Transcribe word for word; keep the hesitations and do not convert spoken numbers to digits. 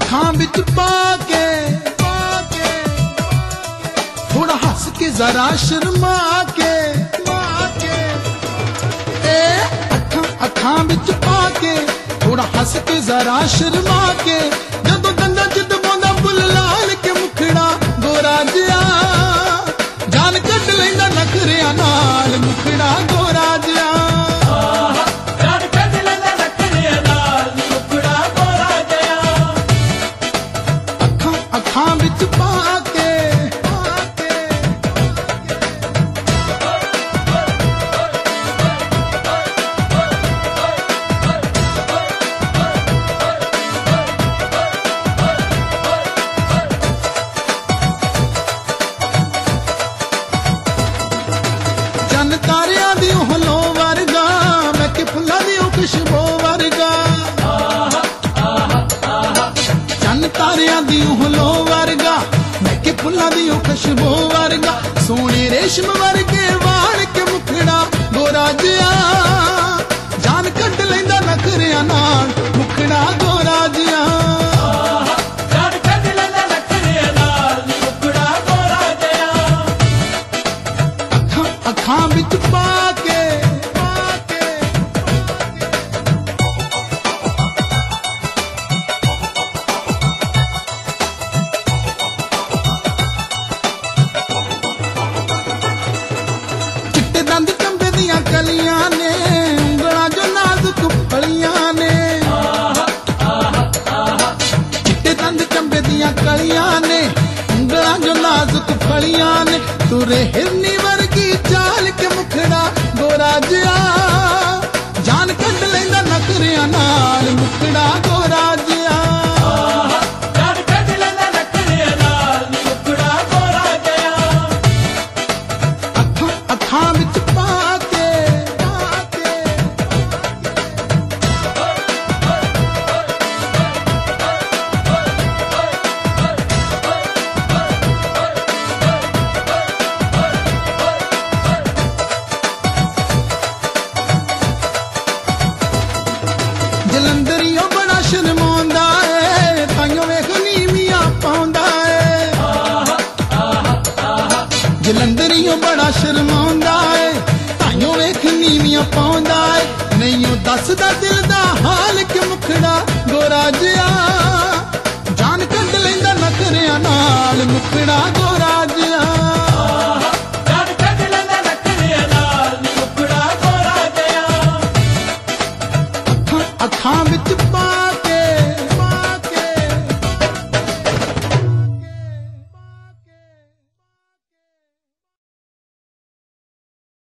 ਅੱਖਾਂ ਵਿੱਚ ਪਾ ਕੇ ਥੋੜਾ ਹੱਸ ਕੇ ਜ਼ਰਾ ਸ਼ਰਮਾ ਕੇ ਇਹ ਅੱਖਾਂ ਅੱਖਾਂ ਵਿੱਚ ਪਾ ਕੇ ਥੋੜਾ ਹੱਸ ਕੇ ਜ਼ਰਾ ਸ਼ਰਮਾ ਕੇ ਜਦੋਂ ਦੰਦਾਂ ਚ ਦਬਾਉਂਦਾ ਬੁੱਲ ਲਾਲ ਕੇ ਮੁਖੜਾ ਗੋਰਾ ਜਿਹਾ ਜਾਨ ਕੱਢ ਲੈਂਦਾ ਨਖਰਿਆਂ ਨਾਲ ਮੁਖੜਾ ਗੋਰਾ ਜਿਹਾ ਅੱਖਾਂ ਵਿੱਚ ਪਾ ਕੇ ਚੰਨ ਤਾਰਿਆਂ ਦੀ ਉਹ ਲੋ ਵਰਗਾ ਮੈਂ ਕਿ ਫੁੱਲਾਂ ਦੀ ਉਹ ਖੁਸ਼ਬੂ ਵਰਗਾ ਚੰਨ ਤਾਰਿਆਂ ਦੀ ਉਹ ਲੋ ਵਰਗਾ ਮੈਂ ਕਿ ਫੁੱਲਾਂ ਦੀ ਉਹ ਖੁਸ਼ਬੂ ਵਰਗਾ ਸੋਹਣੇ ਰੇਸ਼ਮ ਵਰਗੇ ਵਾਲ ਕੇ ਮੁਖੜਾ ਗੋਰਾ ਜਿਹਾ ਜਾਨ ਕੱਢ ਲੈਂਦਾ ਨਖਰਿਆਂ ਨਾਲ ਮੁਖੜਾ ਗੋਰਾ ਜਿਹਾ ਜਾਨ ਕੱਢ ਲੈਂਦਾ ਨਖਰਿਆਂ ਨਾਲ ਮੁਖੜਾ ਗੋਰਾ ਜਿਹਾ ਅੱਖਾਂ ਅੱਖਾਂ ਵਿੱਚ ਪਾ ਕੇ ਦੰਦ ਚੰਬੇ ਦੀਆਂ ਕਲੀਆਂ ਨੇ ਉਂਗਲਾਂ ਜੋ ਨਾਜ਼ੁਕ ਫਲੀਆਂ ਨੇ ਚਿੱਟੇ ਦੰਦ ਚੰਬੇ ਦੀਆਂ ਕਲੀਆਂ ਨੇ ਉਂਗਲਾਂ ਜੋ ਨਾਜ਼ੁਕ ਫਲੀਆਂ ਨੇ ਤੁਰੇ ਹਿਰਨੀ ਵਰਗੀ ਚਾਲ ਕੇ ਮੁਖੜਾ ਗੋਰਾ ਜਿਹਾ ਜਾਨ ਕੱਢ ਲੈਂਦਾ ਨਖਰਿਆਂ ਨਾਲ ਮੁਖੜਾ ਗੋਰਾ ਜਿਹਾ ਜਾਨ ਕੱਢ ਲੈਂਦਾ ਨਖਰਿਆਂ ਨਾਲ ਮੁਖੜਾ ਗੋਰਾ ਜਿਹਾ ਅੱਖਾਂ ਅੱਖਾਂ ਵਿੱਚ ਜਲੰਧਰੀਓ ਬੜਾ ਸ਼ਰਮਾਉਂਦਾ ਏ ਤਾਈਓ ਵੇਖ ਨੀਵੀਆਂ ਪਾਉਂਦਾ ਏ ਜਲੰਧਰੀਓ ਬੜਾ ਸ਼ਰਮਾਉਂਦਾ ਏ ਤਾਈਓ ਵੇਖ ਨੀਵੀਆਂ ਪਾਉਂਦਾ ਏ ਨਹੀਂ ਉਹ ਦੱਸਦਾ ਦਿਲ ਦਾ ਹਾਲ ਕਿ ਮੁਖੜਾ ਗੋਰਾ ਜਿਹਾ ਜਾਨ ਕੱਢ ਲੈਂਦਾ ਨਖਰਿਆਂ ਨਾਲ ਮੁਖੜਾ ਗੋਰਾ ਜਿਹਾ ਜਾਨ ਕੱਢ ਲੈਂਦਾ ਨਖਰਿਆਂ ਨਾਲ ਮੁਖੜਾ ਗੋਰਾ ਜਿਹਾ ਅੱਖਾਂ ਵਿੱਚ